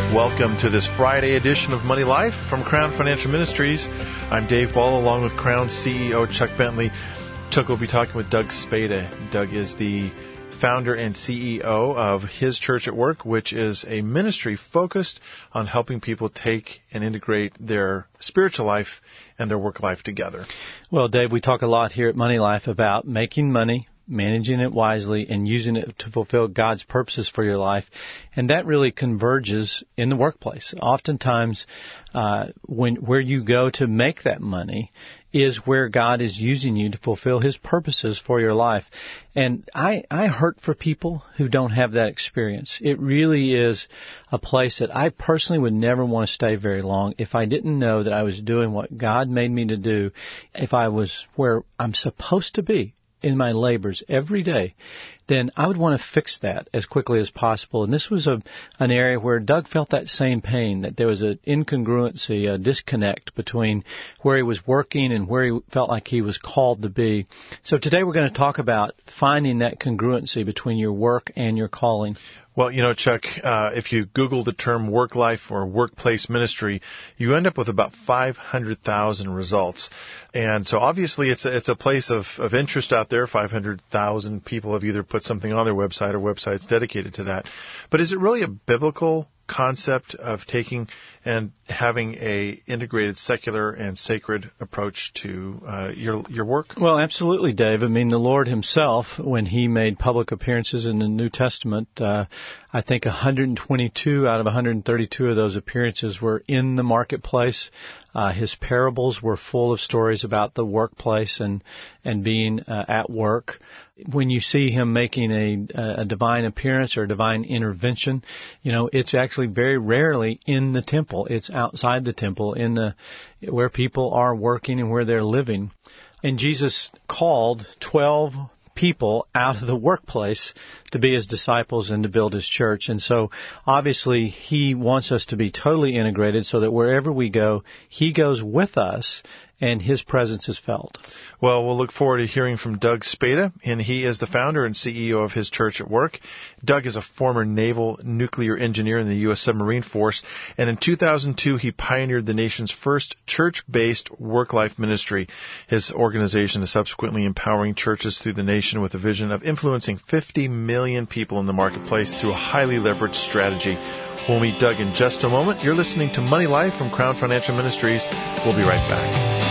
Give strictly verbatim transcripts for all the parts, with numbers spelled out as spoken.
Welcome to this Friday edition of Money Life from Crown Financial Ministries. I'm Dave Ball, along with Crown C E O Chuck Bentley. Chuck will be talking with Doug Spada. Doug is the founder and C E O of His Church at Work, which is a ministry focused on helping people take and integrate their spiritual life and their work life together. Well, Dave, we talk a lot here at Money Life about making money, managing it wisely, and using it to fulfill God's purposes for your life. And that really converges in the workplace. Oftentimes, uh, when where you go to make that money is where God is using you to fulfill His purposes for your life. And I, I hurt for people who don't have that experience. It really is a place that I personally would never want to stay very long if I didn't know that I was doing what God made me to do, if I was where I'm supposed to be in my labors every day, then I would want to fix that as quickly as possible. And this was a, an area where Doug felt that same pain, that there was an incongruency, a disconnect between where he was working and where he felt like he was called to be. So today we're going to talk about finding that congruency between your work and your calling. Well, you know, Chuck, uh, if you Google the term work life or workplace ministry, you end up with about five hundred thousand results. And so obviously it's a, it's a place of, of interest out there. five hundred thousand people have either put something on their website or websites dedicated to that. But is it really a biblical concept of taking and having a integrated secular and sacred approach to uh, your your work? Well, absolutely, Dave. I mean, the Lord Himself, when He made public appearances in the New Testament, uh, I think one hundred twenty-two out of one hundred thirty-two of those appearances were in the marketplace. Uh, his parables were full of stories about the workplace and and being uh, at work. When you see Him making a, a divine appearance or a divine intervention, you know, it's actually very rarely in the temple. It's outside the temple, in the where people are working and where they're living. And Jesus called twelve people out of the workplace to be His disciples and to build His church. And so obviously He wants us to be totally integrated so that wherever we go, He goes with us and His presence is felt. Well, we'll look forward to hearing from Doug Spada, and he is the founder and C E O of His Church at Work. Doug is a former naval nuclear engineer in the U S Submarine Force, and in two thousand two, he pioneered the nation's first church-based work-life ministry. His organization is subsequently empowering churches through the nation with a vision of influencing fifty million people in the marketplace through a highly leveraged strategy. We'll meet Doug in just a moment. You're listening to Money Life from Crown Financial Ministries. We'll be right back.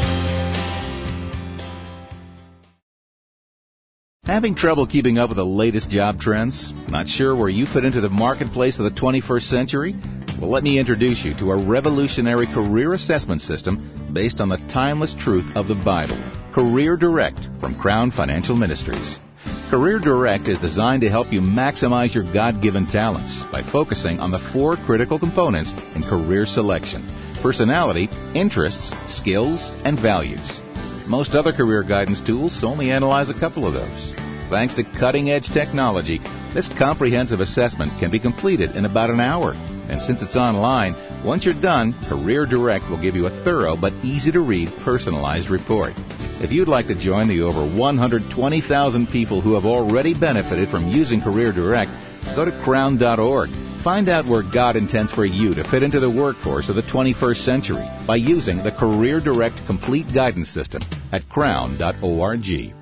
Having trouble keeping up with the latest job trends? Not sure where you fit into the marketplace of the twenty-first century? Well, let me introduce you to a revolutionary career assessment system based on the timeless truth of the Bible. Career Direct from Crown Financial Ministries. Career Direct is designed to help you maximize your God-given talents by focusing on the four critical components in career selection: personality, interests, skills, and values. Most other career guidance tools only analyze a couple of those. Thanks to cutting-edge technology, this comprehensive assessment can be completed in about an hour. And since it's online, once you're done, Career Direct will give you a thorough but easy-to-read personalized report. If you'd like to join the over one hundred twenty thousand people who have already benefited from using Career Direct, go to crown dot org. Find out where God intends for you to fit into the workforce of the twenty-first century by using the Career Direct Complete Guidance System at crown dot org.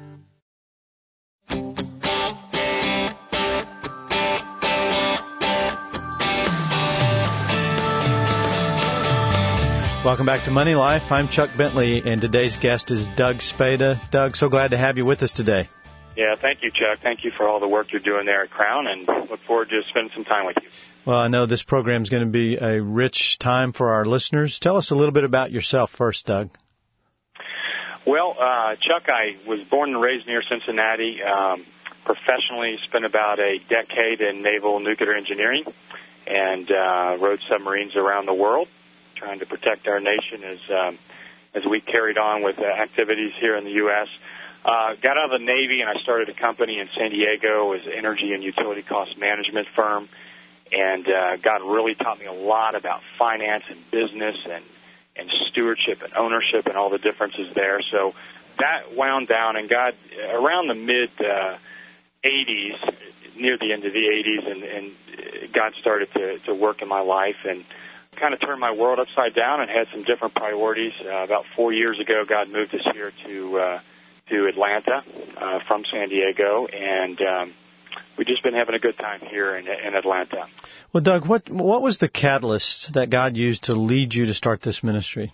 Welcome back to Money Life. I'm Chuck Bentley, and today's guest is Doug Spada. Doug, so glad to have you with us today. Yeah, thank you, Chuck. Thank you for all the work you're doing there at Crown, and look forward to spending some time with you. Well, I know this program is going to be a rich time for our listeners. Tell us a little bit about yourself first, Doug. Well, uh, Chuck, I was born and raised near Cincinnati. Um, professionally, spent about a decade in naval nuclear engineering and uh, rode submarines around the world, trying to protect our nation as um, as we carried on with uh, activities here in the U S Uh, got out of the Navy, and I started a company in San Diego as an energy and utility cost management firm, and uh, God really taught me a lot about finance and business and, and stewardship and ownership and all the differences there. So that wound down, and God, around the mid-eighties, uh, near the end of the eighties, and, and God started to, to work in my life and kind of turned my world upside down and had some different priorities. Uh, about four years ago, God moved us here to uh, to Atlanta uh, from San Diego, and um, we've just been having a good time here in, in Atlanta. Well, Doug, what what was the catalyst that God used to lead you to start this ministry?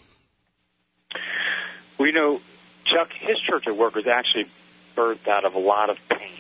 Well, you know, Chuck, his church at work was actually birthed out of a lot of pain.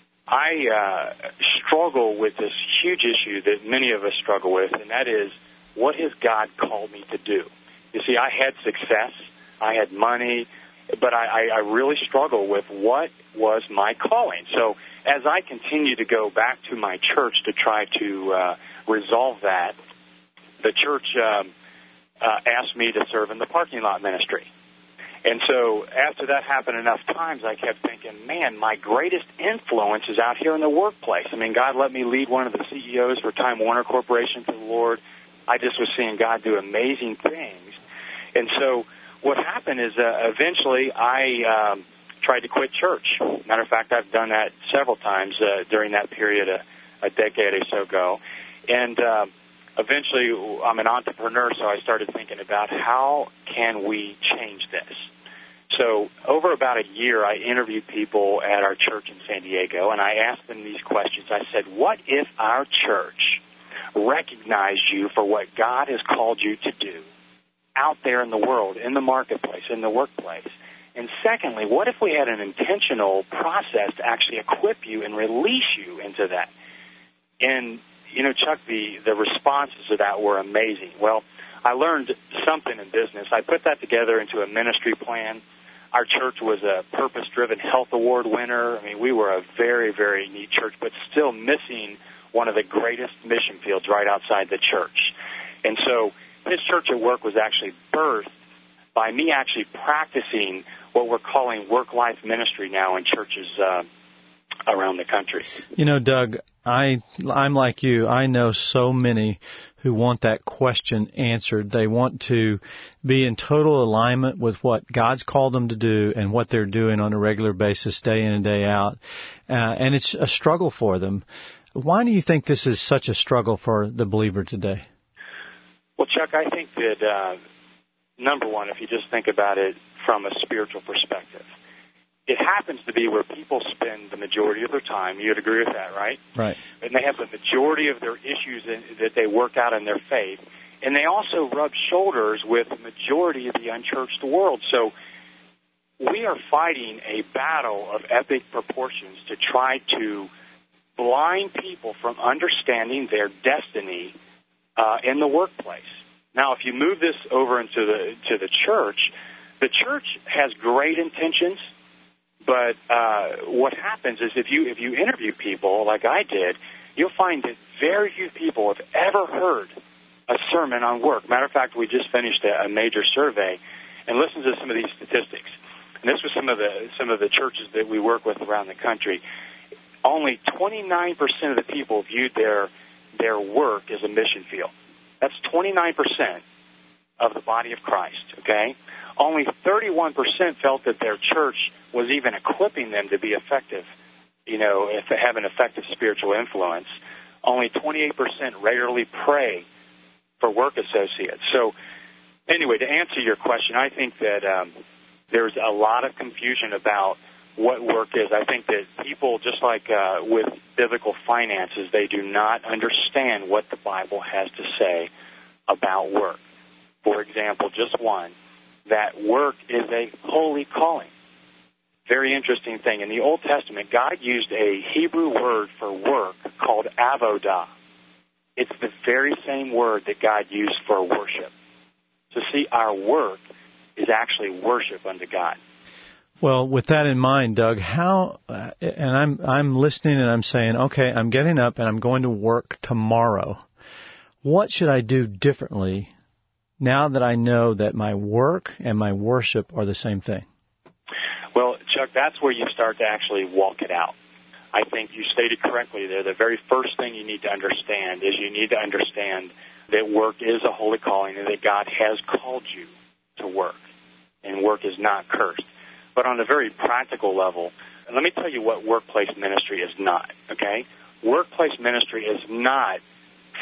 I uh, struggle with this huge issue that many of us struggle with, and that is, what has God called me to do? You see, I had success, I had money, but I, I really struggle with what was my calling. So as I continue to go back to my church to try to uh, resolve that, the church um, uh, asked me to serve in the parking lot ministry. And so after that happened enough times, I kept thinking, man, my greatest influence is out here in the workplace. I mean, God let me lead one of the C E Os for Time Warner Corporation to the Lord. I just was seeing God do amazing things. And so what happened is uh, eventually I um, tried to quit church. Matter of fact, I've done that several times uh, during that period a, a decade or so ago. And uh, eventually I'm an entrepreneur, so I started thinking about how can we change this. So over about a year, I interviewed people at our church in San Diego, and I asked them these questions. I said, what if our church recognized you for what God has called you to do out there in the world, in the marketplace, in the workplace? And secondly, what if we had an intentional process to actually equip you and release you into that? And, you know, Chuck, the, the responses to that were amazing. Well, I learned something in business. I put that together into a ministry plan. Our church was a purpose-driven health award winner. I mean, we were a very, very neat church, but still missing one of the greatest mission fields right outside the church. And so his church at work was actually birthed by me actually practicing what we're calling work-life ministry now in churches uh, around the country. You know, Doug, I, I'm like you. I know so many who want that question answered. They want to be in total alignment with what God's called them to do and what they're doing on a regular basis, day in and day out. Uh, and it's a struggle for them. Why do you think this is such a struggle for the believer today? Well, Chuck, I think that, uh, number one, if you just think about it from a spiritual perspective, it happens to be where people spend the majority of their time. You'd agree with that, right? Right. And they have the majority of their issues in, that they work out in their faith. And they also rub shoulders with the majority of the unchurched world. So we are fighting a battle of epic proportions to try to blind people from understanding their destiny uh, in the workplace. Now, if you move this over into the to the church, the church has great intentions. But uh, what happens is if you if you interview people like I did, you'll find that very few people have ever heard a sermon on work. Matter of fact, we just finished a, a major survey, and listen to some of these statistics. And this was some of the some of the churches that we work with around the country. Only twenty-nine percent of the people viewed their their work as a mission field. That's twenty-nine percent of the body of Christ. Okay. Only thirty-one percent felt that their church was even equipping them to be effective, you know, if they have an effective spiritual influence. Only twenty-eight percent regularly pray for work associates. So anyway, to answer your question, I think that um, there's a lot of confusion about what work is. I think that people, just like uh, with biblical finances, they do not understand what the Bible has to say about work. For example, just one, that work is a holy calling. Very interesting thing. In the Old Testament, God used a Hebrew word for work called avodah. It's the very same word that God used for worship. So see, our work is actually worship unto God. Well, with that in mind, Doug, how, uh, and I'm I'm listening and I'm saying, okay, I'm getting up and I'm going to work tomorrow. What should I do differently now that I know that my work and my worship are the same thing? Well, Chuck, that's where you start to actually walk it out. I think you stated correctly there. The very first thing you need to understand is you need to understand that work is a holy calling and that God has called you to work, and work is not cursed. But on a very practical level, let me tell you what workplace ministry is not, okay? Workplace ministry is not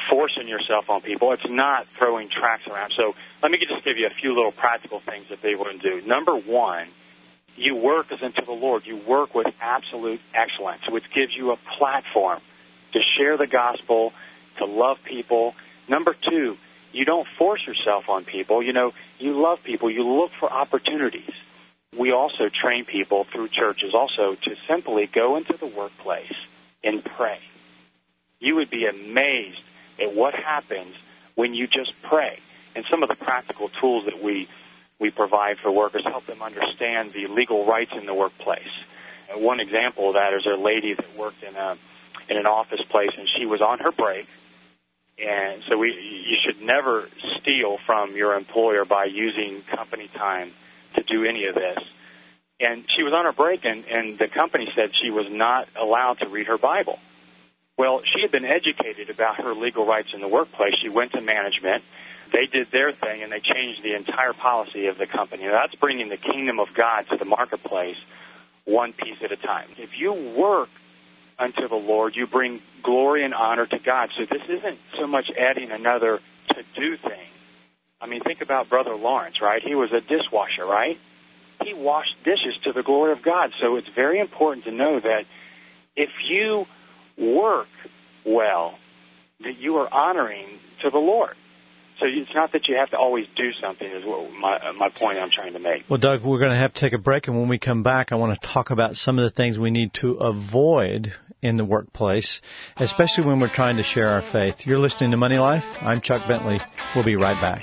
forcing yourself on people. It's not throwing tracts around. So let me just give you a few little practical things that they wouldn't do. Number one, you work as unto the Lord. You work with absolute excellence, which gives you a platform to share the gospel, to love people. Number two, you don't force yourself on people. You know, you love people. You look for opportunities. We also train people through churches also to simply go into the workplace and pray. You would be amazed at what happens when you just pray. And some of the practical tools that we, we provide for workers help them understand the legal rights in the workplace. And one example of that is a lady that worked in a in an office place, and she was on her break. And so we, you should never steal from your employer by using company time to do any of this. And she was on her break, and, and the company said she was not allowed to read her Bible. Well, she had been educated about her legal rights in the workplace. She went to management. They did their thing, and they changed the entire policy of the company. Now, that's bringing the kingdom of God to the marketplace one piece at a time. If you work unto the Lord, you bring glory and honor to God. So this isn't so much adding another to-do thing. I mean, think about Brother Lawrence, right? He was a dishwasher, right? He washed dishes to the glory of God. So it's very important to know that if you work well, that you are honoring to the Lord. So it's not that you have to always do something is what my, my point I'm trying to make. Well, Doug, we're going to have to take a break, and when we come back, I want to talk about some of the things we need to avoid in the workplace, especially when we're trying to share our faith. You're listening to Money Life. I'm Chuck Bentley. We'll be right back.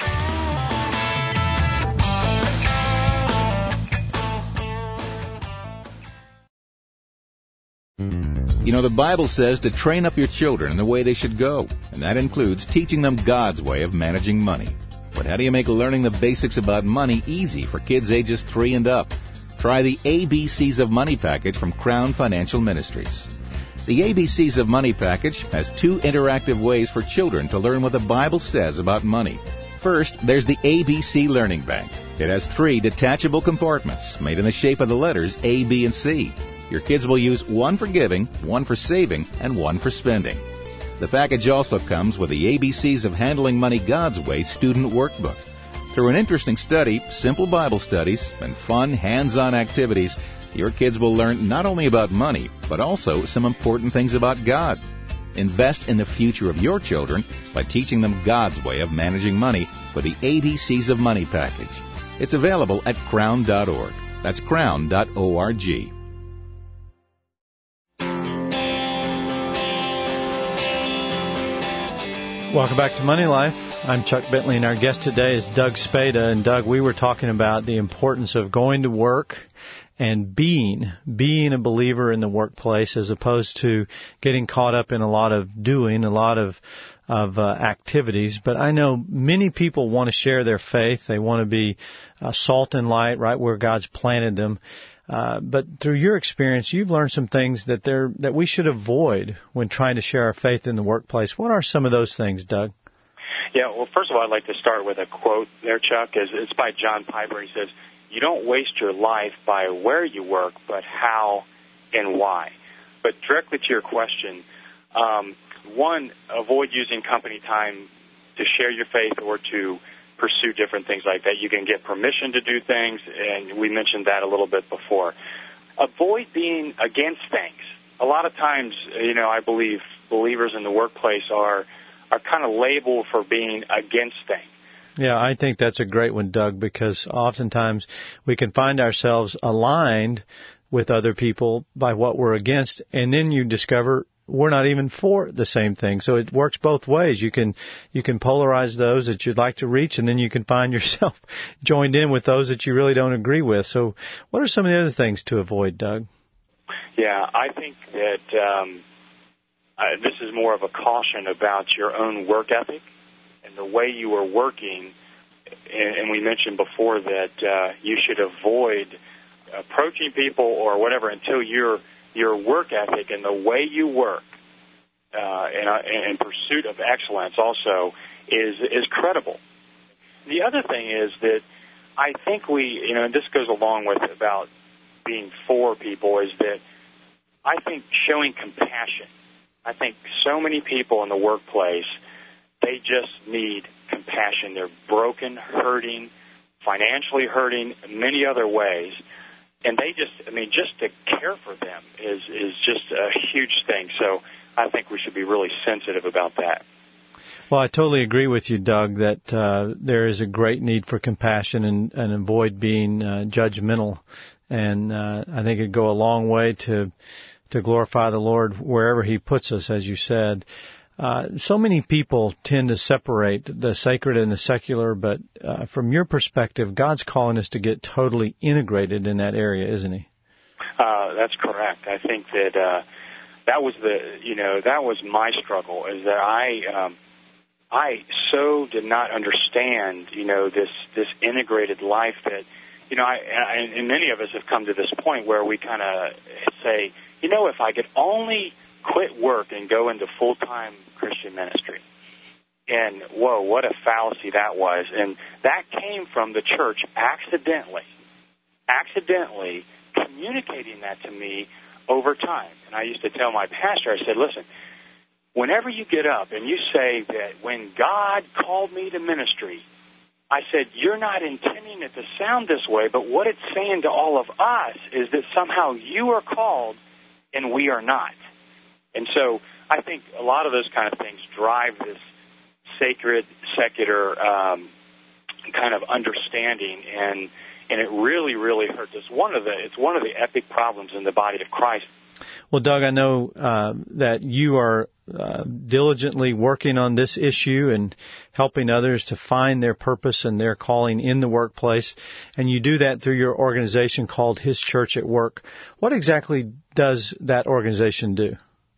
You know, the Bible says to train up your children in the way they should go, and that includes teaching them God's way of managing money. But how do you make learning the basics about money easy for kids ages three and up? Try the A B Cs of Money package from Crown Financial Ministries. The A B Cs of Money package has two interactive ways for children to learn what the Bible says about money. First, there's the A B C Learning Bank. It has three detachable compartments made in the shape of the letters A, B, and C. Your kids will use one for giving, one for saving, and one for spending. The package also comes with the A B Cs of Handling Money God's Way student workbook. Through an interesting study, simple Bible studies, and fun hands-on activities, your kids will learn not only about money, but also some important things about God. Invest in the future of your children by teaching them God's way of managing money with the A B Cs of Money package. It's available at crown dot org. That's crown dot org. Welcome back to Money Life. I'm Chuck Bentley, and our guest today is Doug Spada. And Doug, we were talking about the importance of going to work and being, being a believer in the workplace as opposed to getting caught up in a lot of doing, a lot of of uh, activities. But I know many people want to share their faith. They want to be uh, salt and light right where God's planted them. Uh, but through your experience, you've learned some things that they're, that we should avoid when trying to share our faith in the workplace. What are some of those things, Doug? Yeah, well, first of all, I'd like to start with a quote there, Chuck. It's by John Piper. He says, "You don't waste your life by where you work, but how and why." But directly to your question, um, one, avoid using company time to share your faith or to pursue different things like that. You can get permission to do things, and we mentioned that a little bit before. Avoid being against things. A lot of times, you know, I believe believers in the workplace are are kind of labeled for being against things. Yeah, I think that's a great one, Doug, because oftentimes we can find ourselves aligned with other people by what we're against, and then you discover we're not even for the same thing. So it works both ways. You can you can polarize those that you'd like to reach, and then you can find yourself joined in with those that you really don't agree with. So what are some of the other things to avoid, Doug? Yeah, I think that um, uh, this is more of a caution about your own work ethic and the way you are working. And, and we mentioned before that uh, you should avoid approaching people or whatever until you're your work ethic and the way you work uh, in, in, in pursuit of excellence also is is credible. The other thing is that I think we, you know, and this goes along with about being for people, is that I think showing compassion. I think so many people in the workplace they just need compassion. They're broken, hurting, financially hurting, many other ways. And they just, I mean, just to care for them is, is just a huge thing. So I think we should be really sensitive about that. Well, I totally agree with you, Doug, that uh, there is a great need for compassion and, and avoid being uh, judgmental. And uh, I think it'd go a long way to to glorify the Lord wherever He puts us, as you said. Uh, so many people tend to separate the sacred and the secular, but uh, from your perspective, God's calling us to get totally integrated in that area, isn't He? Uh, that's correct. I think that uh, that was the, you know, that was my struggle, is that I, um, I so did not understand, you know, this this integrated life that, you know, I, I, and many of us have come to this point where we kind of say, you know, if I could only quit work and go into full-time Christian ministry. And, whoa, what a fallacy that was. And that came from the church accidentally, accidentally communicating that to me over time. And I used to tell my pastor, I said, listen, whenever you get up and you say that when God called me to ministry, I said, you're not intending it to sound this way, but what it's saying to all of us is that somehow you are called and we are not. And so I think a lot of those kind of things drive this sacred, secular um, kind of understanding, and and it really, really hurts. It's one of the it's one of the epic problems in the body of Christ. Well, Doug, I know uh, that you are uh, diligently working on this issue and helping others to find their purpose and their calling in the workplace, and you do that through your organization called His Church at Work. What exactly does that organization do?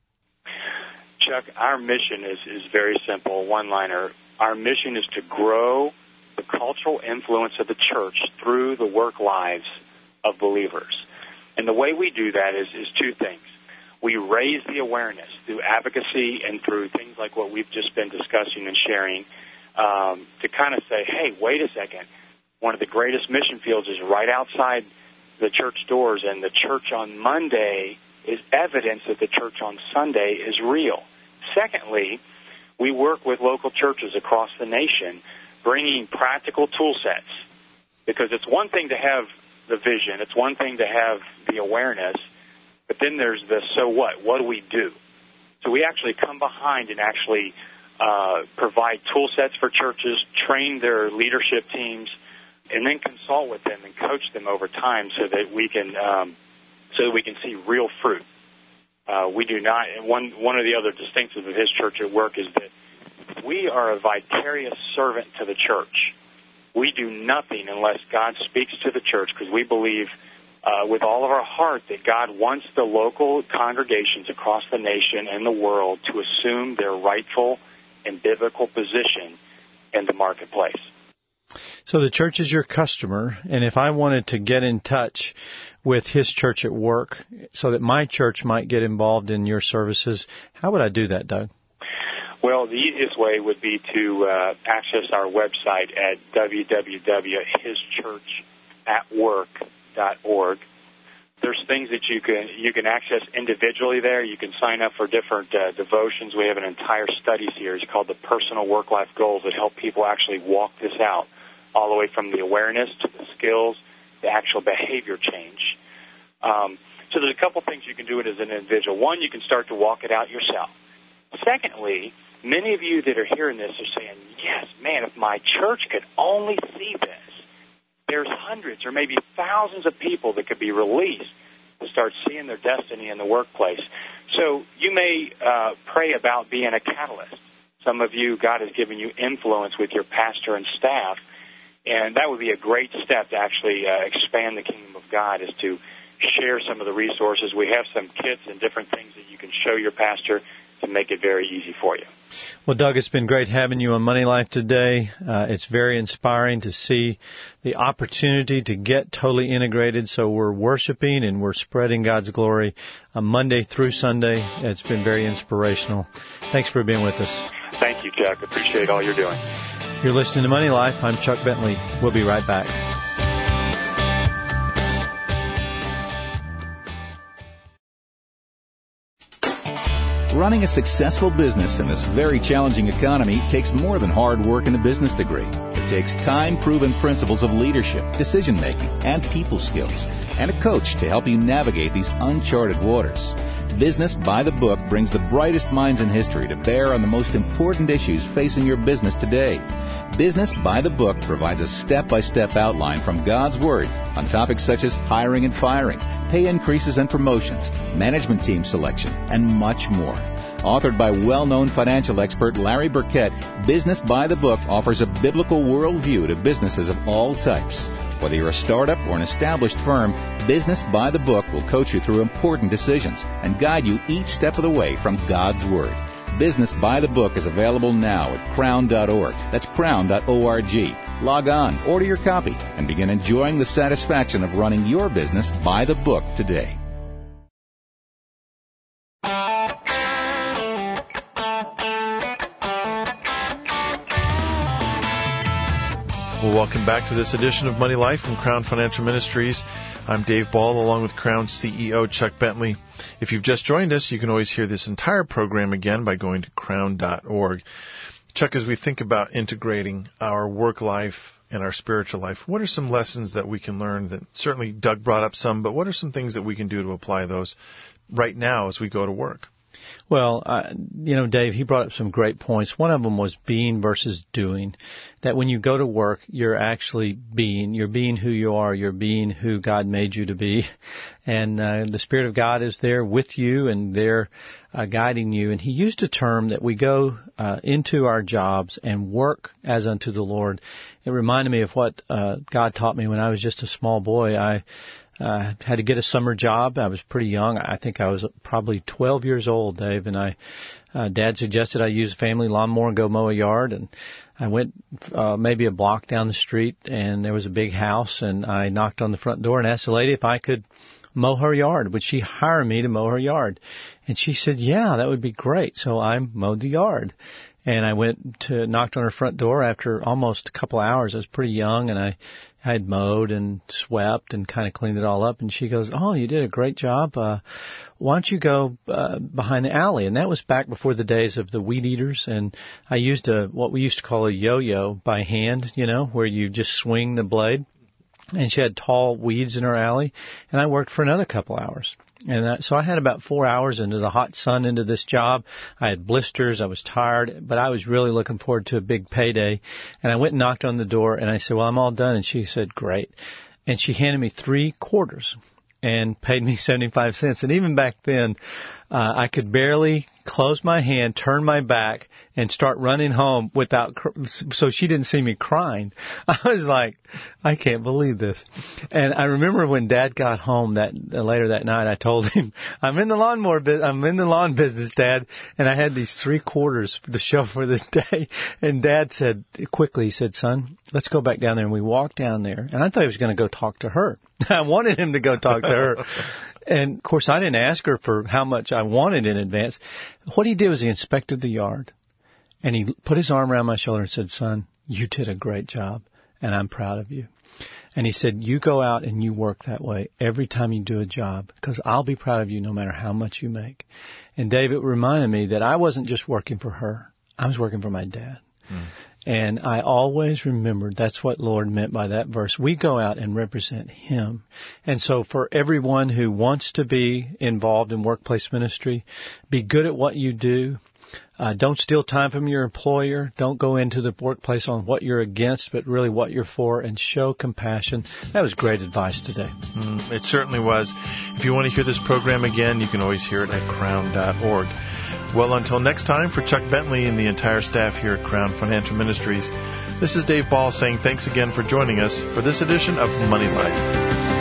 Chuck, our mission is, is very simple, one-liner. Our mission is to grow the cultural influence of the church through the work lives of believers. And the way we do that is, is two things. We raise the awareness through advocacy and through things like what we've just been discussing and sharing um, to kind of say, hey, wait a second. One of the greatest mission fields is right outside the church doors, and the church on Monday is evidence that the church on Sunday is real. Secondly, we work with local churches across the nation, bringing practical tool sets, because it's one thing to have the vision, it's one thing to have the awareness, but then there's the so what? What do we do? So we actually come behind and actually uh, provide tool sets for churches, train their leadership teams, and then consult with them and coach them over time so that we can um, so that we can see real fruit. Uh, we do not, and one, one of the other distinctives of His Church at Work is that we are a vicarious servant to the church. We do nothing unless God speaks to the church, because we believe uh, with all of our heart that God wants the local congregations across the nation and the world to assume their rightful and biblical position in the marketplace. So the church is your customer, and if I wanted to get in touch with His Church at Work so that my church might get involved in your services, how would I do that, Doug? Well, the easiest way would be to uh, access our website at w w w dot his church at work dot org. There's things that you can you can access individually there. You can sign up for different uh, devotions. We have an entire study series called the Personal Work-Life Goals that help people actually walk this out, all the way from the awareness to the skills, the actual behavior change. Um, so there's a couple things you can do it as an individual. One, you can start to walk it out yourself. Secondly, many of you that are hearing this are saying, yes, man, if my church could only see this, there's hundreds or maybe thousands of people that could be released to start seeing their destiny in the workplace. So you may uh, pray about being a catalyst. Some of you, God has given you influence with your pastor and staff, and that would be a great step to actually uh, expand the kingdom of God, is to share some of the resources. We have some kits and different things that you can show your pastor to make it very easy for you. Well, Doug, it's been great having you on Money Life today. Uh, it's very inspiring to see the opportunity to get totally integrated. So we're worshiping and we're spreading God's glory uh, Monday through Sunday. It's been very inspirational. Thanks for being with us. Thank you, Chuck. Appreciate all you're doing. You're listening to Money Life. I'm Chuck Bentley. We'll be right back. Running a successful business in this very challenging economy takes more than hard work and a business degree. It takes time-proven principles of leadership, decision-making, and people skills, and a coach to help you navigate these uncharted waters. Business by the Book brings the brightest minds in history to bear on the most important issues facing your business today. Business by the Book provides a step-by-step outline from God's Word on topics such as hiring and firing, pay increases and promotions, management team selection, and much more. Authored by well-known financial expert Larry Burkett, Business by the Book offers a biblical worldview to businesses of all types. Whether you're a startup or an established firm, Business by the Book will coach you through important decisions and guide you each step of the way from God's Word. Business by the Book is available now at crown dot org. That's crown dot org. Log on, order your copy, and begin enjoying the satisfaction of running your business by the book today. Well, welcome back to this edition of Money Life from Crown Financial Ministries. I'm Dave Ball, along with Crown C E O Chuck Bentley. If you've just joined us, you can always hear this entire program again by going to crown dot org. Chuck, as we think about integrating our work life and our spiritual life, what are some lessons that we can learn that certainly Doug brought up some, but what are some things that we can do to apply those right now as we go to work? Well, uh, you know, Dave, he brought up some great points. One of them was being versus doing. That when you go to work, you're actually being. You're being who you are. You're being who God made you to be. And uh, the Spirit of God is there with you and there uh, guiding you. And he used a term that we go uh, into our jobs and work as unto the Lord. It reminded me of what uh, God taught me when I was just a small boy. I Uh, had to get a summer job. I was pretty young. I think I was probably twelve years old, Dave, and I, uh, Dad suggested I use a family lawnmower and go mow a yard, and I went, uh, maybe a block down the street, and there was a big house, and I knocked on the front door and asked the lady if I could mow her yard. Would she hire me to mow her yard? And she said, yeah, that would be great. So I mowed the yard. And I went to, knocked on her front door after almost a couple of hours. I was pretty young, and I, I had mowed and swept and kind of cleaned it all up. And she goes, oh, you did a great job. Uh, why don't you go uh, behind the alley? And that was back before the days of the weed eaters. And I used a what we used to call a yo-yo by hand, you know, where you just swing the blade. And she had tall weeds in her alley. And I worked for another couple hours. And that, so I had about four hours into the hot sun into this job. I had blisters. I was tired, but I was really looking forward to a big payday. And I went and knocked on the door, and I said, well, I'm all done. And she said, great. And she handed me three quarters and paid me seventy-five cents. And even back then, uh, I could barely close my hand, turn my back, and start running home without, cr- so she didn't see me crying. I was like, I can't believe this. And I remember when Dad got home that uh, later that night, I told him, I'm in the lawnmower, bu- I'm in the lawn business, Dad, and I had these three quarters to show for this day. And Dad said quickly, he said, son, let's go back down there. And we walked down there, and I thought he was going to go talk to her. I wanted him to go talk to her. And, of course, I didn't ask her for how much I wanted in advance. What he did was he inspected the yard, and he put his arm around my shoulder and said, son, you did a great job, and I'm proud of you. And he said, you go out and you work that way every time you do a job, because I'll be proud of you no matter how much you make. And, Dave, it reminded me that I wasn't just working for her. I was working for my dad. Mm. And I always remembered that's what Lord meant by that verse. We go out and represent Him. And so for everyone who wants to be involved in workplace ministry, be good at what you do. Uh, don't steal time from your employer. Don't go into the workplace on what you're against, but really what you're for, and show compassion. That was great advice today. Mm, it certainly was. If you want to hear this program again, you can always hear it at crown dot org. Well, until next time, for Chuck Bentley and the entire staff here at Crown Financial Ministries, this is Dave Ball saying thanks again for joining us for this edition of Money Life.